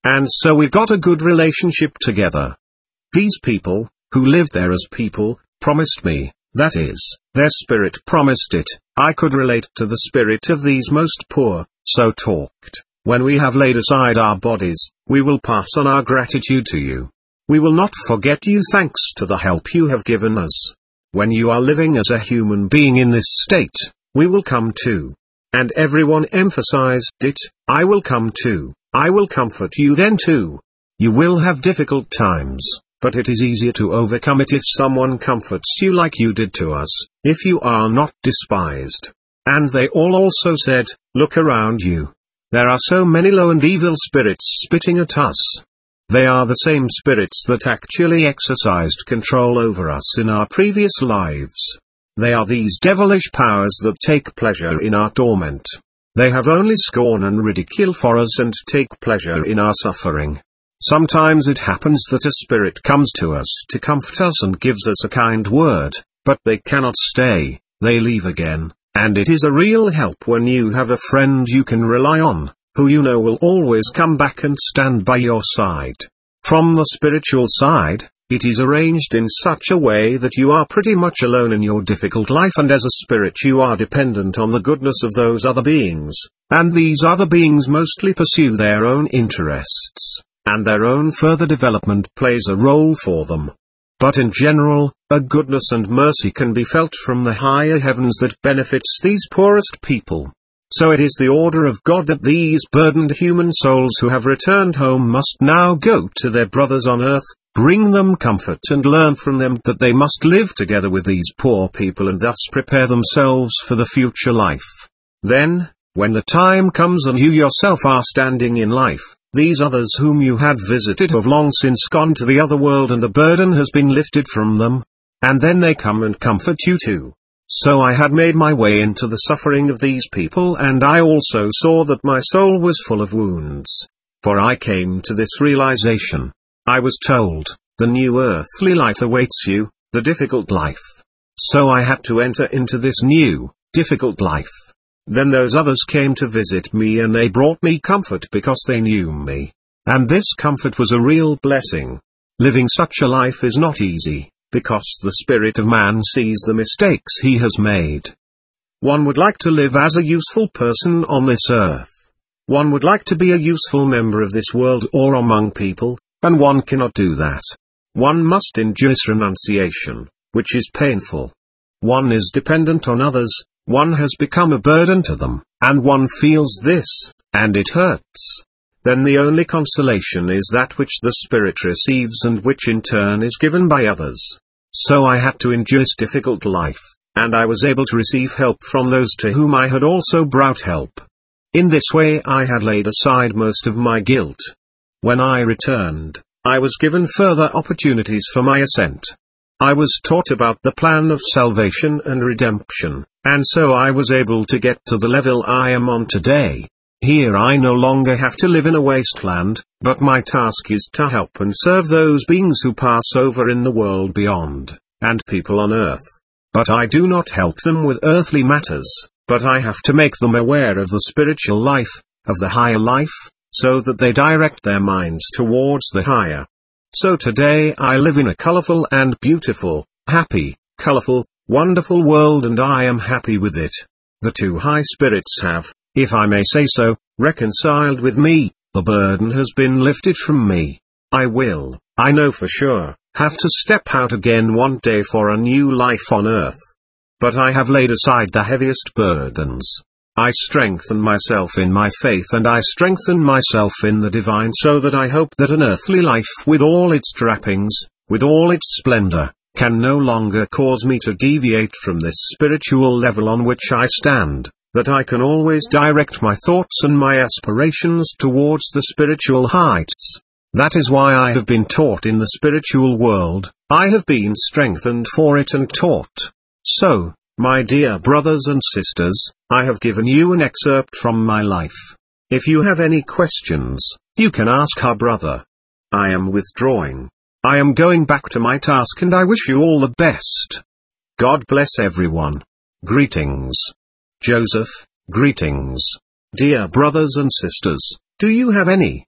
and so we got a good relationship together. These people, who lived there as people, promised me, that is, their spirit promised it, I could relate to the spirit of these most poor, so talked, when we have laid aside our bodies, we will pass on our gratitude to you. We will not forget you thanks to the help you have given us. When you are living as a human being in this state, we will come too. And everyone emphasized it, I will come too, I will comfort you then too. You will have difficult times, but it is easier to overcome it if someone comforts you like you did to us, if you are not despised. And they all also said, look around you. There are so many low and evil spirits spitting at us. They are the same spirits that actually exercised control over us in our previous lives. They are these devilish powers that take pleasure in our torment. They have only scorn and ridicule for us and take pleasure in our suffering. Sometimes it happens that a spirit comes to us to comfort us and gives us a kind word, but they cannot stay, they leave again, and it is a real help when you have a friend you can rely on, who you know will always come back and stand by your side. From the spiritual side, it is arranged in such a way that you are pretty much alone in your difficult life, and as a spirit you are dependent on the goodness of those other beings, and these other beings mostly pursue their own interests, and their own further development plays a role for them. But in general, a goodness and mercy can be felt from the higher heavens that benefits these poorest people. So it is the order of God that these burdened human souls who have returned home must now go to their brothers on earth, bring them comfort and learn from them that they must live together with these poor people and thus prepare themselves for the future life. Then, when the time comes and you yourself are standing in life, these others whom you had visited have long since gone to the other world and the burden has been lifted from them. And then they come and comfort you too. So I had made my way into the suffering of these people, and I also saw that my soul was full of wounds. For I came to this realization. I was told, the new earthly life awaits you, the difficult life. So I had to enter into this new, difficult life. Then those others came to visit me and they brought me comfort because they knew me. And this comfort was a real blessing. Living such a life is not easy, because the spirit of man sees the mistakes he has made. One would like to live as a useful person on this earth. One would like to be a useful member of this world or among people, and one cannot do that. One must endure renunciation, which is painful. One is dependent on others, one has become a burden to them, and one feels this, and it hurts. Then the only consolation is that which the spirit receives and which in turn is given by others. So I had to endure this difficult life, and I was able to receive help from those to whom I had also brought help. In this way I had laid aside most of my guilt. When I returned, I was given further opportunities for my ascent. I was taught about the plan of salvation and redemption, and so I was able to get to the level I am on today. Here I no longer have to live in a wasteland, but my task is to help and serve those beings who pass over in the world beyond, and people on earth. But I do not help them with earthly matters, but I have to make them aware of the spiritual life, of the higher life, so that they direct their minds towards the higher. So today I live in a colorful and beautiful, happy, colorful, wonderful world, and I am happy with it. The two high spirits have, if I may say so, reconciled with me. The burden has been lifted from me. I will, I know for sure, have to step out again one day for a new life on earth. But I have laid aside the heaviest burdens. I strengthen myself in my faith and I strengthen myself in the divine, so that I hope that an earthly life with all its trappings, with all its splendor, can no longer cause me to deviate from this spiritual level on which I stand. That I can always direct my thoughts and my aspirations towards the spiritual heights. That is why I have been taught in the spiritual world, I have been strengthened for it and taught. So, my dear brothers and sisters, I have given you an excerpt from my life. If you have any questions, you can ask our brother. I am withdrawing. I am going back to my task and I wish you all the best. God bless everyone. Greetings. Joseph, greetings. Dear brothers and sisters, do you have any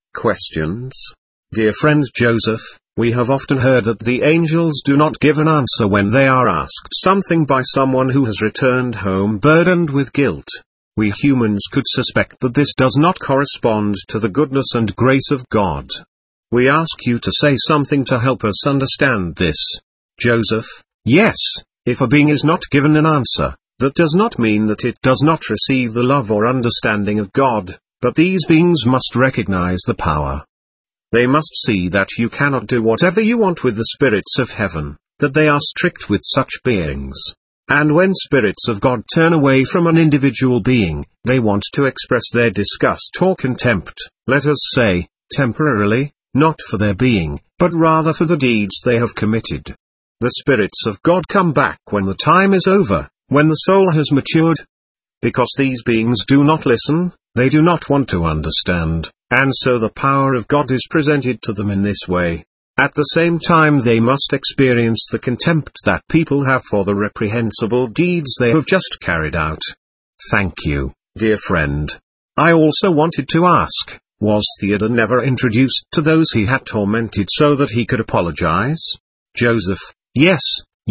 Questions. Dear friend Joseph, we have often heard that the angels do not give an answer when they are asked something by someone who has returned home burdened with guilt. We humans could suspect that this does not correspond to the goodness and grace of God. We ask you to say something to help us understand this. Joseph, yes, if a being is not given an answer, that does not mean that it does not receive the love or understanding of God, but these beings must recognize the power. They must see that you cannot do whatever you want with the spirits of heaven, that they are strict with such beings. And when spirits of God turn away from an individual being, they want to express their disgust or contempt, let us say, temporarily, not for their being, but rather for the deeds they have committed. The spirits of God come back when the time is over, when the soul has matured. Because these beings do not listen, they do not want to understand, and so the power of God is presented to them in this way. At the same time they must experience the contempt that people have for the reprehensible deeds they have just carried out. Thank you, dear friend. I also wanted to ask, was Theodore never introduced to those he had tormented so that he could apologize? Joseph, yes,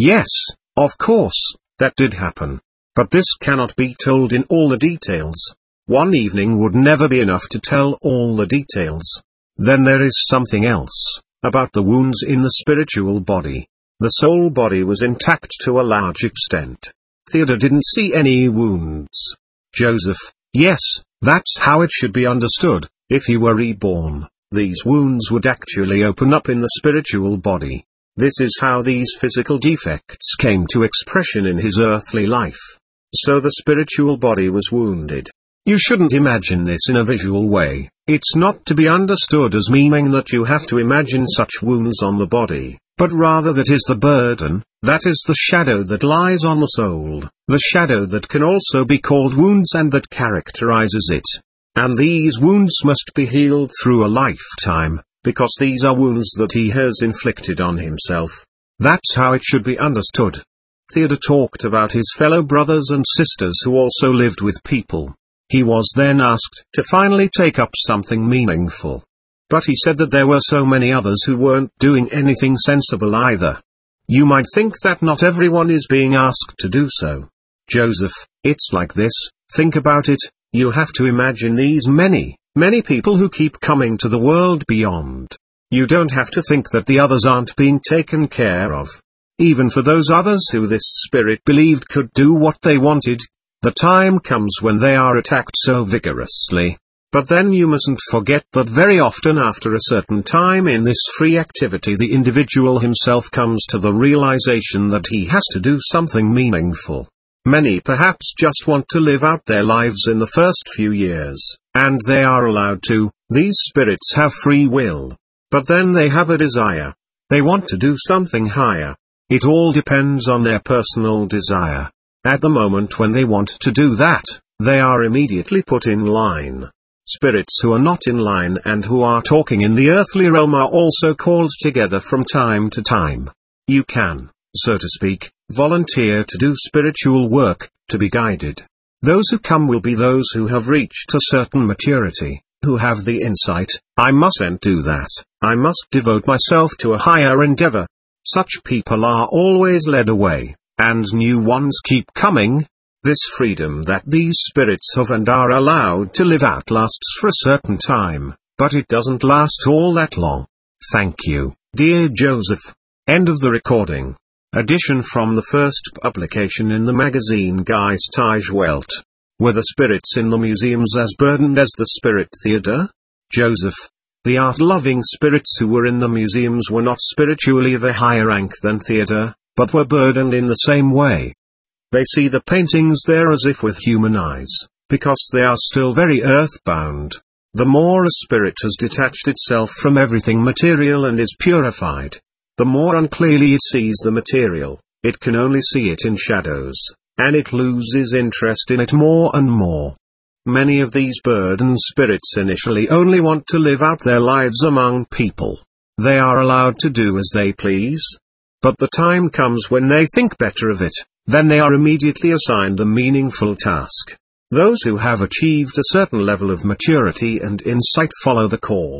of course, that did happen. But this cannot be told in all the details. One evening would never be enough to tell all the details. Then there is something else, about the wounds in the spiritual body. The soul body was intact to a large extent. Theodore didn't see any wounds. Joseph, yes, that's how it should be understood. If he were reborn, these wounds would actually open up in the spiritual body. This is how these physical defects came to expression in his earthly life. So the spiritual body was wounded. You shouldn't imagine this in a visual way. It's not to be understood as meaning that you have to imagine such wounds on the body, but rather that is the burden, that is the shadow that lies on the soul, the shadow that can also be called wounds and that characterizes it. And these wounds must be healed through a lifetime, because these are wounds that he has inflicted on himself. That's how it should be understood. Theodore talked about his fellow brothers and sisters who also lived with people. He was then asked to finally take up something meaningful. But he said that there were so many others who weren't doing anything sensible either. You might think that not everyone is being asked to do so. Joseph, it's like this, think about it, you have to imagine these many people who keep coming to the world beyond. You don't have to think that the others aren't being taken care of. Even for those others who this spirit believed could do what they wanted, the time comes when they are attacked so vigorously. But then you mustn't forget that very often after a certain time in this free activity the individual himself comes to the realization that he has to do something meaningful. Many perhaps just want to live out their lives in the first few years, and they are allowed to. These spirits have free will. But then they have a desire. They want to do something higher. It all depends on their personal desire. At the moment when they want to do that, they are immediately put in line. Spirits who are not in line and who are talking in the earthly realm are also called together from time to time. You can, so to speak, volunteer to do spiritual work, to be guided. Those who come will be those who have reached a certain maturity, who have the insight, I mustn't do that, I must devote myself to a higher endeavor. Such people are always led away, and new ones keep coming. This freedom that these spirits have and are allowed to live out lasts for a certain time, but it doesn't last all that long. Thank you, dear Joseph. End of the recording. Addition from the first publication in the magazine Geistige Welt. Were the spirits in the museums as burdened as the spirit Theodore? Joseph. The art-loving spirits who were in the museums were not spiritually of a higher rank than Theodore, but were burdened in the same way. They see the paintings there as if with human eyes, because they are still very earthbound. The more a spirit has detached itself from everything material and is purified, the more unclearly it sees the material. It can only see it in shadows, and it loses interest in it more and more. Many of these burdened spirits initially only want to live out their lives among people. They are allowed to do as they please. But the time comes when they think better of it, then they are immediately assigned a meaningful task. Those who have achieved a certain level of maturity and insight follow the call.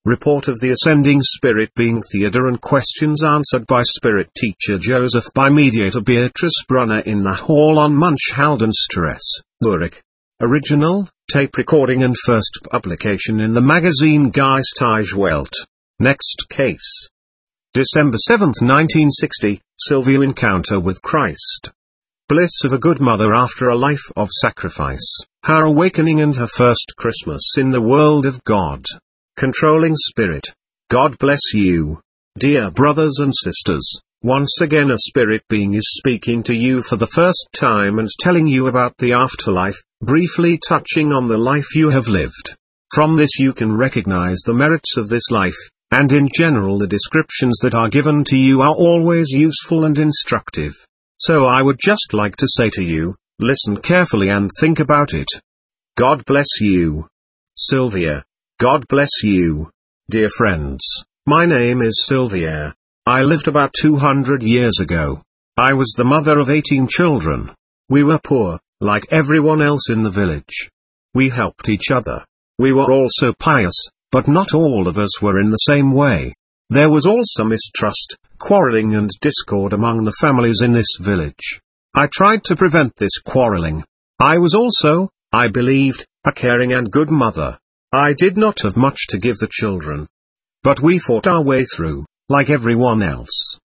Report of the Ascending Spirit being Theodore and questions answered by Spirit Teacher Joseph by Mediator Beatrice Brunner in the Hall on Munchhaldenstrasse, Zurich. Original, tape recording and first publication in the magazine Geistige Welt. Next case. December 7, 1960, Sylvia encounter with Christ. Bliss of a good mother after a life of sacrifice, her awakening and her first Christmas in the world of God. Controlling Spirit. God bless you. Dear brothers and sisters, once again a spirit being is speaking to you for the first time and telling you about the afterlife, briefly touching on the life you have lived. From this you can recognize the merits of this life, and in general the descriptions that are given to you are always useful and instructive. So I would just like to say to you, listen carefully and think about it. God bless you. Sylvia. God bless you. Dear friends, my name is Sylvia. I lived about 200 years ago. I was the mother of 18 children. We were poor, like everyone else in the village. We helped each other. We were also pious, but not all of us were in the same way. There was also mistrust, quarreling and discord among the families in this village. I tried to prevent this quarreling. I was also, I believed, a caring and good mother. I did not have much to give the children. But we fought our way through, like everyone else.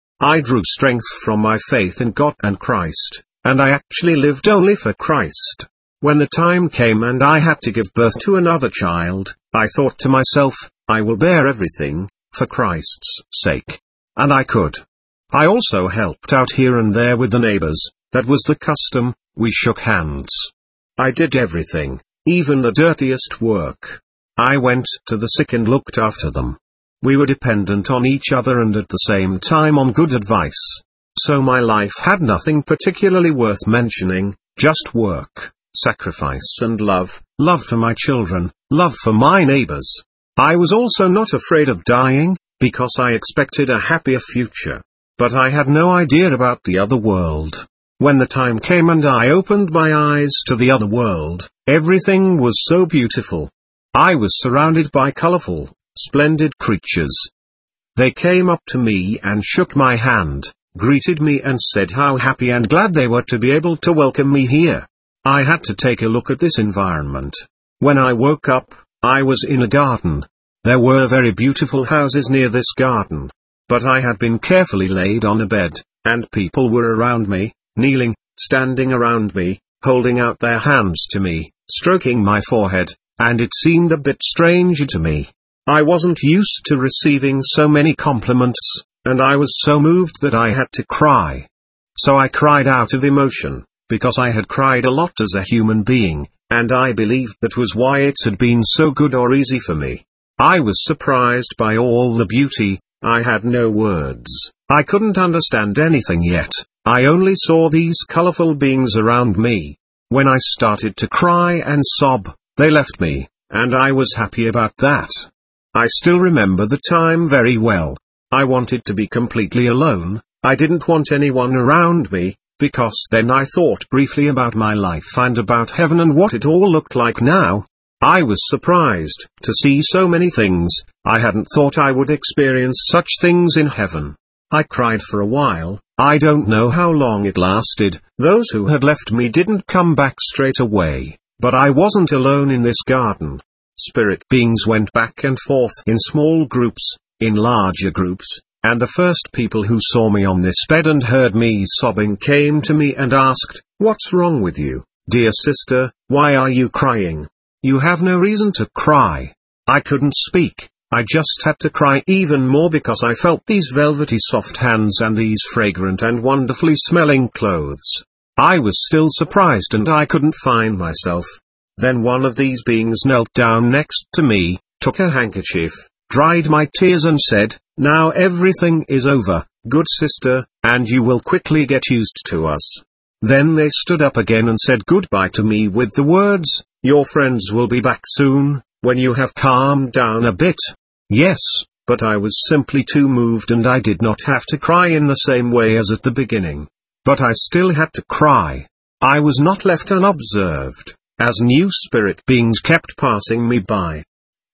I drew strength from my faith in God and Christ, and I actually lived only for Christ. When the time came and I had to give birth to another child, I thought to myself, I will bear everything, for Christ's sake. And I could. I also helped out here and there with the neighbors. That was the custom. We shook hands. I did everything, even the dirtiest work. I went to the sick and looked after them. We were dependent on each other and at the same time on good advice. So my life had nothing particularly worth mentioning, just work, sacrifice and love for my children, love for my neighbors. I was also not afraid of dying, because I expected a happier future. But I had no idea about the other world. When the time came and I opened my eyes to the other world, everything was so beautiful. I was surrounded by colorful, splendid creatures. They came up to me and shook my hand, greeted me and said how happy and glad they were to be able to welcome me here. I had to take a look at this environment. When I woke up, I was in a garden. There were very beautiful houses near this garden. But I had been carefully laid on a bed, and people were around me, kneeling, standing around me, holding out their hands to me, stroking my forehead. And it seemed a bit strange to me. I wasn't used to receiving so many compliments, and I was so moved that I had to cry. So I cried out of emotion, because I had cried a lot as a human being, and I believed that was why it had been so good or easy for me. I was surprised by all the beauty. I had no words. I couldn't understand anything yet. I only saw these colorful beings around me. When I started to cry and sob, they left me, and I was happy about that. I still remember the time very well. I wanted to be completely alone. I didn't want anyone around me, because then I thought briefly about my life and about heaven and what it all looked like now. I was surprised to see so many things. I hadn't thought I would experience such things in heaven. I cried for a while. I don't know how long it lasted. Those who had left me didn't come back straight away. But I wasn't alone in this garden. Spirit beings went back and forth in small groups, in larger groups, and the first people who saw me on this bed and heard me sobbing came to me and asked, "What's wrong with you, dear sister? Why are you crying? You have no reason to cry." I couldn't speak. I just had to cry even more because I felt these velvety soft hands and these fragrant and wonderfully smelling clothes. I was still surprised and I couldn't find myself. Then one of these beings knelt down next to me, took a handkerchief, dried my tears and said, "Now everything is over, good sister, and you will quickly get used to us." Then they stood up again and said goodbye to me with the words, "Your friends will be back soon, when you have calmed down a bit." Yes, but I was simply too moved and I did not have to cry in the same way as at the beginning. But I still had to cry. I was not left unobserved, as new spirit beings kept passing me by.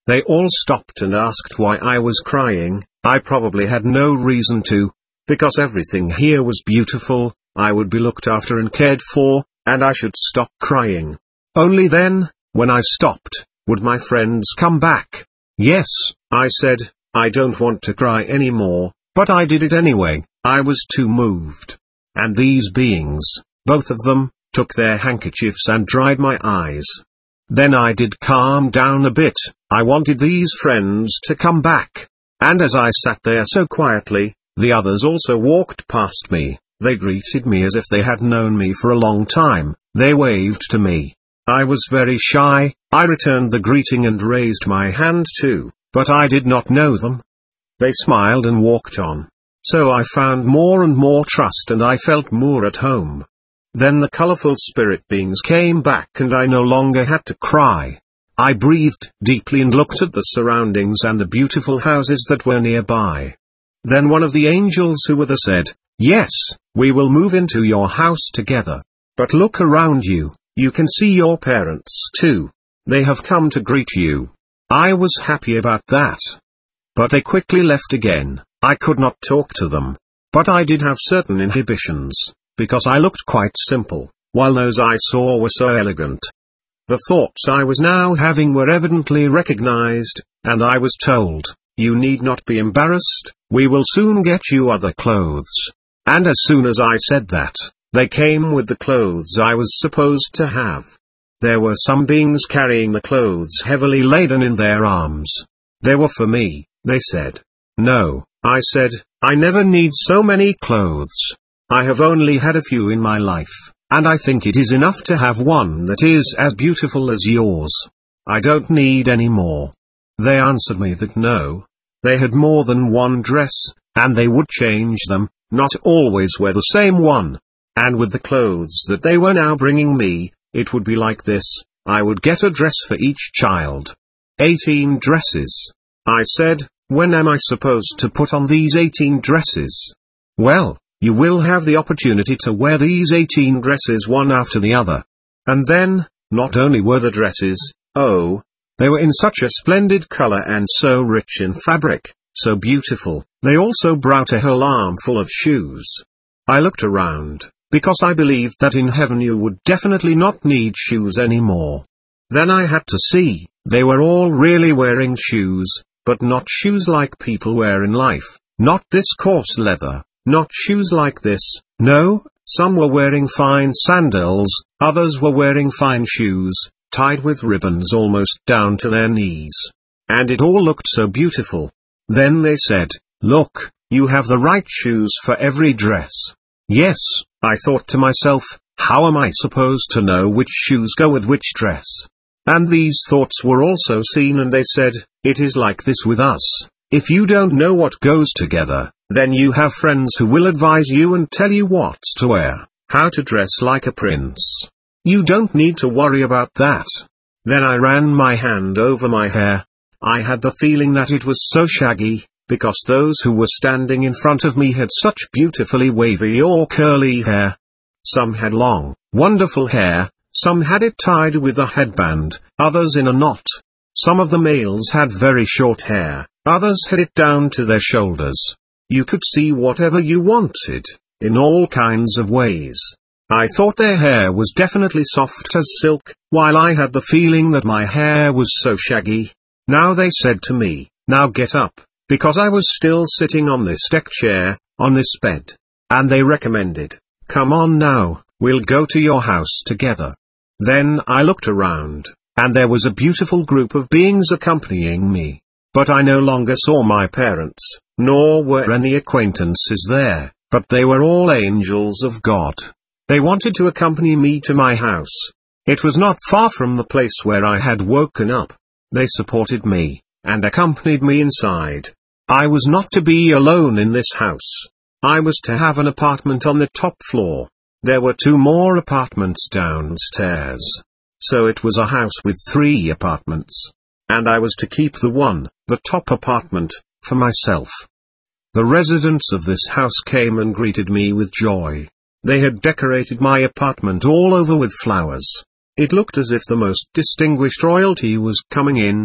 They all stopped and asked why I was crying. I probably had no reason to, because everything here was beautiful, I would be looked after and cared for, and I should stop crying. Only then, when I stopped, would my friends come back. Yes, I said, I don't want to cry anymore, but I did it anyway. I was too moved. And these beings, both of them, took their handkerchiefs and dried my eyes. Then I did calm down a bit. I wanted these friends to come back. And as I sat there so quietly, the others also walked past me. They greeted me as if they had known me for a long time. They waved to me. I was very shy. I returned the greeting and raised my hand too, but I did not know them. They smiled and walked on. So I found more and more trust and I felt more at home. Then the colorful spirit beings came back and I no longer had to cry. I breathed deeply and looked at the surroundings and the beautiful houses that were nearby. Then one of the angels who were there said, "Yes, we will move into your house together. But look around you, you can see your parents too. They have come to greet you." I was happy about that. But they quickly left again. I could not talk to them. But I did have certain inhibitions, because I looked quite simple, while those I saw were so elegant. The thoughts I was now having were evidently recognized, and I was told, "You need not be embarrassed, we will soon get you other clothes." And as soon as I said that, they came with the clothes I was supposed to have. There were some beings carrying the clothes heavily laden in their arms. They were for me, they said. "No," I said, "I never need so many clothes. I have only had a few in my life, and I think it is enough to have one that is as beautiful as yours. I don't need any more." They answered me that no. They had more than one dress, and they would change them, not always wear the same one. And with the clothes that they were now bringing me, it would be like this: I would get a dress for each child. 18 dresses. I said, "When am I supposed to put on these 18 dresses?" "Well, you will have the opportunity to wear these 18 dresses one after the other." And then, not only were the dresses, oh, they were in such a splendid color and so rich in fabric, so beautiful, they also brought a whole armful of shoes. I looked around, because I believed that in heaven you would definitely not need shoes anymore. Then I had to see, they were all really wearing shoes, but not shoes like people wear in life, not this coarse leather, not shoes like this, no, some were wearing fine sandals, others were wearing fine shoes, tied with ribbons almost down to their knees. And it all looked so beautiful. Then they said, "Look, you have the right shoes for every dress." Yes, I thought to myself, how am I supposed to know which shoes go with which dress? And these thoughts were also seen and they said, "It is like this with us. If you don't know what goes together, then you have friends who will advise you and tell you what to wear, how to dress like a prince. You don't need to worry about that." Then I ran my hand over my hair. I had the feeling that it was so shaggy, because those who were standing in front of me had such beautifully wavy or curly hair. Some had long, wonderful hair, some had it tied with a headband, others in a knot. Some of the males had very short hair, others had it down to their shoulders. You could see whatever you wanted, in all kinds of ways. I thought their hair was definitely soft as silk, while I had the feeling that my hair was so shaggy. Now they said to me, "Now get up," because I was still sitting on this deck chair, on this bed. And they recommended, "Come on now, we'll go to your house together." Then I looked around, and there was a beautiful group of beings accompanying me. But I no longer saw my parents, nor were any acquaintances there, but they were all angels of God. They wanted to accompany me to my house. It was not far from the place where I had woken up. They supported me, and accompanied me inside. I was not to be alone in this house. I was to have an apartment on the top floor. There were 2 more apartments downstairs. So it was a house with 3 apartments. And I was to keep the top apartment, for myself. The residents of this house came and greeted me with joy. They had decorated my apartment all over with flowers. It looked as if the most distinguished royalty was coming in.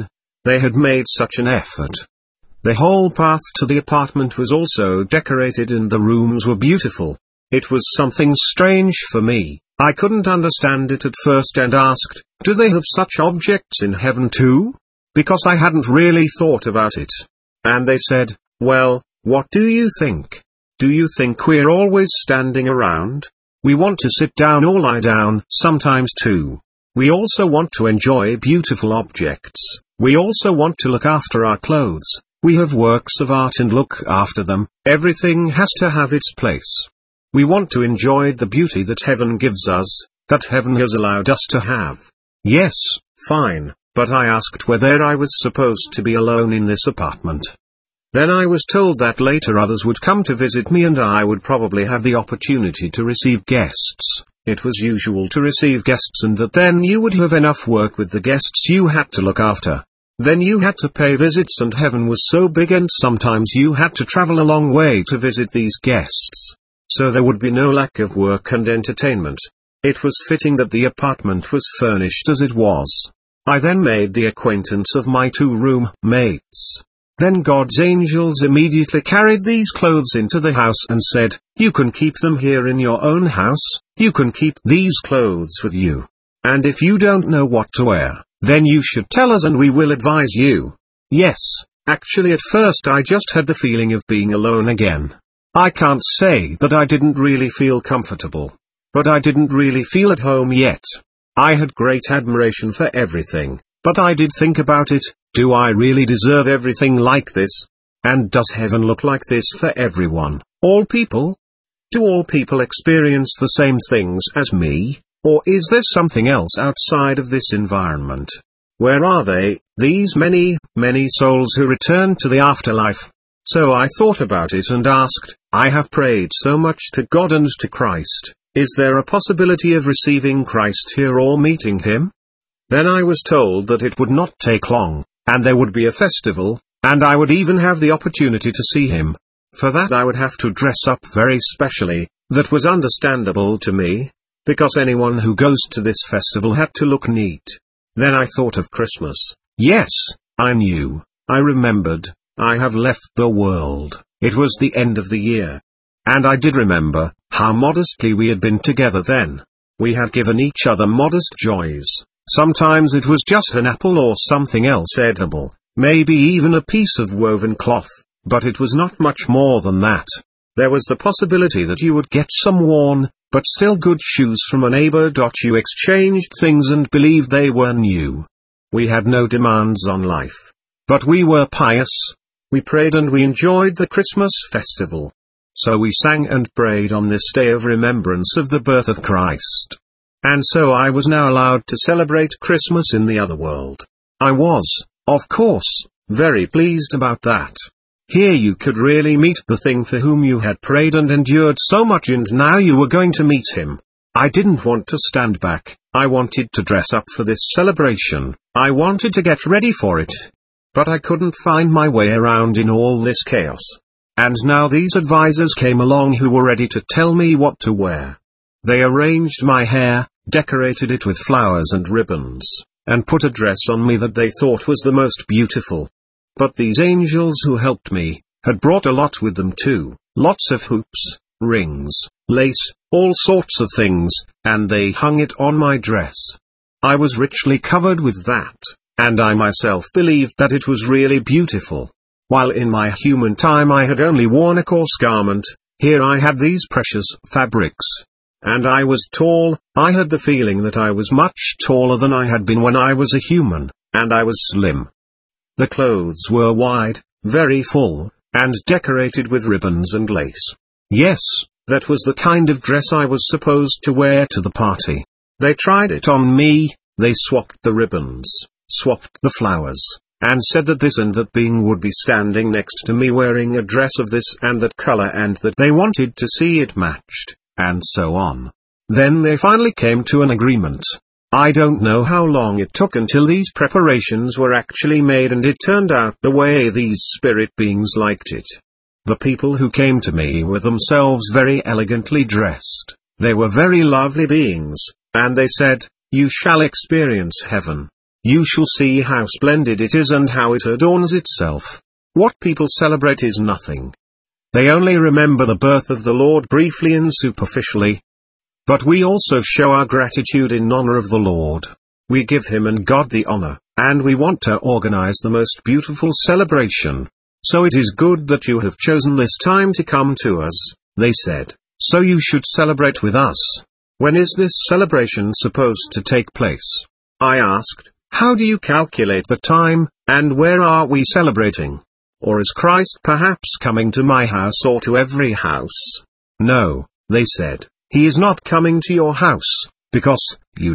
They had made such an effort. The whole path to the apartment was also decorated and the rooms were beautiful. It was something strange for me. I couldn't understand it at first and asked, do they have such objects in heaven too? Because I hadn't really thought about it. And they said, well, what do you think? Do you think we're always standing around? We want to sit down or lie down, sometimes too. We also want to enjoy beautiful objects. We also want to look after our clothes. We have works of art and look after them. Everything has to have its place. We want to enjoy the beauty that heaven gives us, that heaven has allowed us to have. Yes, fine, but I asked whether I was supposed to be alone in this apartment. Then I was told that later others would come to visit me and I would probably have the opportunity to receive guests. It was usual to receive guests and that then you would have enough work with the guests you had to look after. Then you had to pay visits and heaven was so big and sometimes you had to travel a long way to visit these guests. So there would be no lack of work and entertainment. It was fitting that the apartment was furnished as it was. I then made the acquaintance of my 2 roommates. Then God's angels immediately carried these clothes into the house and said, you can keep them here in your own house, you can keep these clothes with you. And if you don't know what to wear, then you should tell us and we will advise you. Yes, actually at first I just had the feeling of being alone again. I can't say that I didn't really feel comfortable. But I didn't really feel at home yet. I had great admiration for everything, but I did think about it, do I really deserve everything like this? And does heaven look like this for everyone, all people? Do all people experience the same things as me, or is there something else outside of this environment? Where are they, these many, many souls who return to the afterlife? So I thought about it and asked, I have prayed so much to God and to Christ, is there a possibility of receiving Christ here or meeting him? Then I was told that it would not take long, and there would be a festival, and I would even have the opportunity to see him. For that I would have to dress up very specially. That was understandable to me, because anyone who goes to this festival had to look neat. Then I thought of Christmas. Yes, I knew, I remembered. I have left the world, it was the end of the year. And I did remember, how modestly we had been together then. We had given each other modest joys, sometimes it was just an apple or something else edible, maybe even a piece of woven cloth, but it was not much more than that. There was the possibility that you would get some worn, but still good shoes from a neighbor. You exchanged things and believed they were new. We had no demands on life. But we were pious. We prayed and we enjoyed the Christmas festival. So we sang and prayed on this day of remembrance of the birth of Christ. And so I was now allowed to celebrate Christmas in the other world. I was, of course, very pleased about that. Here you could really meet the thing for whom you had prayed and endured so much and now you were going to meet him. I didn't want to stand back, I wanted to dress up for this celebration, I wanted to get ready for it. But I couldn't find my way around in all this chaos. And now these advisors came along who were ready to tell me what to wear. They arranged my hair, decorated it with flowers and ribbons, and put a dress on me that they thought was the most beautiful. But these angels who helped me, had brought a lot with them too, lots of hoops, rings, lace, all sorts of things, and they hung it on my dress. I was richly covered with that. And I myself believed that it was really beautiful. While in my human time I had only worn a coarse garment, here I had these precious fabrics. And I was tall, I had the feeling that I was much taller than I had been when I was a human, and I was slim. The clothes were wide, very full, and decorated with ribbons and lace. Yes, that was the kind of dress I was supposed to wear to the party. They tried it on me, they swapped the ribbons, swapped the flowers, and said that this and that being would be standing next to me wearing a dress of this and that color and that they wanted to see it matched, and so on. Then they finally came to an agreement. I don't know how long it took until these preparations were actually made and it turned out the way these spirit beings liked it. The people who came to me were themselves very elegantly dressed, they were very lovely beings, and they said, "You shall experience heaven." You shall see how splendid it is and how it adorns itself. What people celebrate is nothing. They only remember the birth of the Lord briefly and superficially. But we also show our gratitude in honor of the Lord. We give Him and God the honor, and we want to organize the most beautiful celebration. So it is good that you have chosen this time to come to us, they said, so you should celebrate with us. When is this celebration supposed to take place? I asked, how do you calculate the time, and where are we celebrating? Or is Christ perhaps coming to my house or to every house? No, they said, He is not coming to your house, because,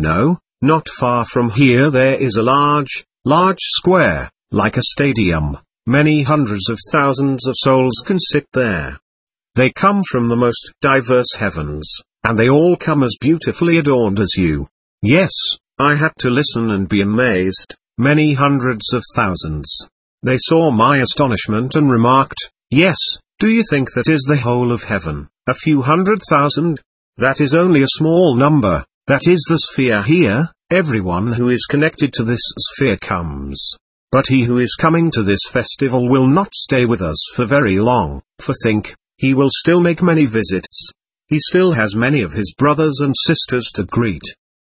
not far from here there is a large square, like a stadium. Many hundreds of thousands of souls can sit there. They come from the most diverse heavens, and they all come as beautifully adorned as you. Yes, I had to listen and be amazed, many hundreds of thousands. They saw my astonishment and remarked, yes, do you think that is the whole of heaven, a few 100,000? That is only a small number, that is the sphere here, everyone who is connected to this sphere comes. But he who is coming to this festival will not stay with us for very long, for think, he will still make many visits. He still has many of his brothers and sisters to greet.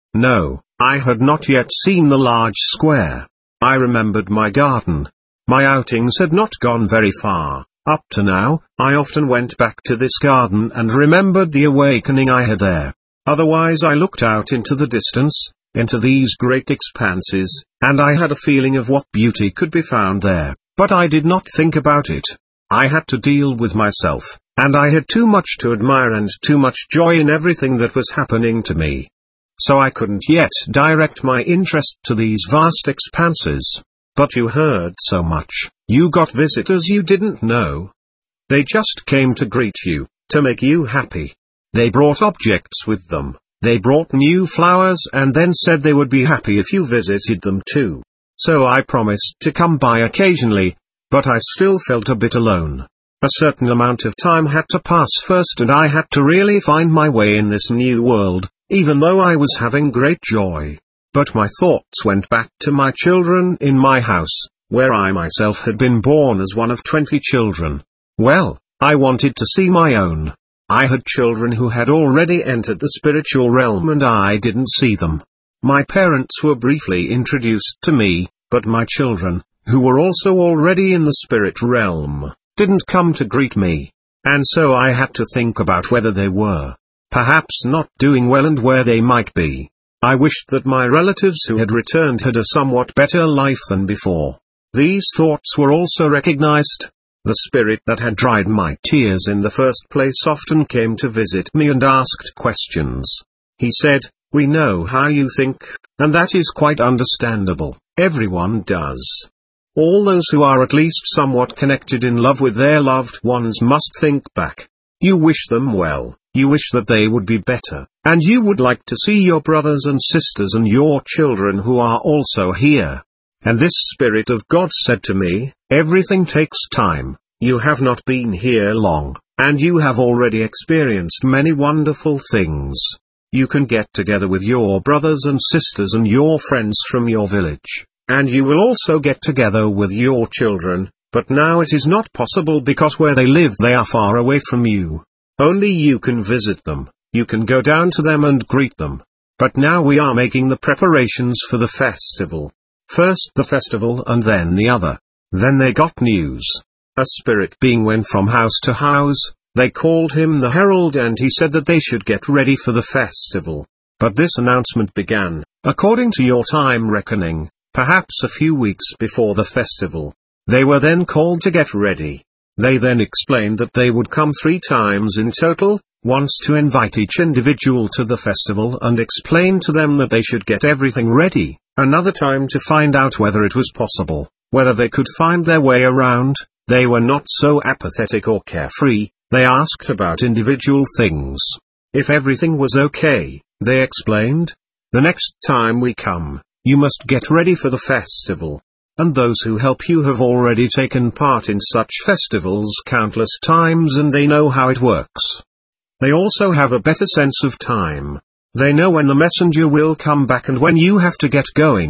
No, I had not yet seen the large square. I remembered my garden. My outings had not gone very far. Up to now, I often went back to this garden and remembered the awakening I had there. Otherwise I looked out into the distance, into these great expanses, and I had a feeling of what beauty could be found there, but I did not think about it. I had to deal with myself, and I had too much to admire and too much joy in everything that was happening to me. So I couldn't yet direct my interest to these vast expanses. But you heard so much, you got visitors you didn't know. They just came to greet you, to make you happy. They brought objects with them. They brought new flowers and then said they would be happy if you visited them too. So I promised to come by occasionally, but I still felt a bit alone. A certain amount of time had to pass first and I had to really find my way in this new world, even though I was having great joy. But my thoughts went back to my children in my house, where I myself had been born as one of 20 children. Well, I wanted to see my own. I had children who had already entered the spiritual realm and I didn't see them. My parents were briefly introduced to me, but my children, who were also already in the spirit realm, didn't come to greet me. And so I had to think about whether they were, perhaps not doing well and where they might be. I wished that my relatives who had returned had a somewhat better life than before. These thoughts were also recognized. The spirit that had dried my tears in the first place often came to visit me and asked questions. He said, we know how you think, and that is quite understandable, everyone does. All those who are at least somewhat connected in love with their loved ones must think back. You wish them well, you wish that they would be better, and you would like to see your brothers and sisters and your children who are also here. And this Spirit of God said to me, everything takes time, you have not been here long, and you have already experienced many wonderful things. You can get together with your brothers and sisters and your friends from your village, and you will also get together with your children, but now it is not possible because where they live they are far away from you. Only you can visit them, you can go down to them and greet them. But now we are making the preparations for the festival. First the festival and then the other. Then they got news. A spirit being went from house to house, they called him the herald and he said that they should get ready for the festival. But this announcement began, according to your time reckoning, perhaps a few weeks before the festival. They were then called to get ready. They then explained that they would come 3 times in total, once to invite each individual to the festival and explain to them that they should get everything ready, another time to find out whether it was possible, whether they could find their way around. They were not so apathetic or carefree, they asked about individual things. If everything was okay, they explained, the next time we come, you must get ready for the festival. And those who help you have already taken part in such festivals countless times and they know how it works. They also have a better sense of time. They know when the messenger will come back and when you have to get going.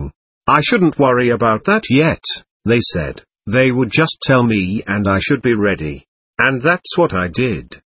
I shouldn't worry about that yet, they said. They would just tell me and I should be ready. And that's what I did.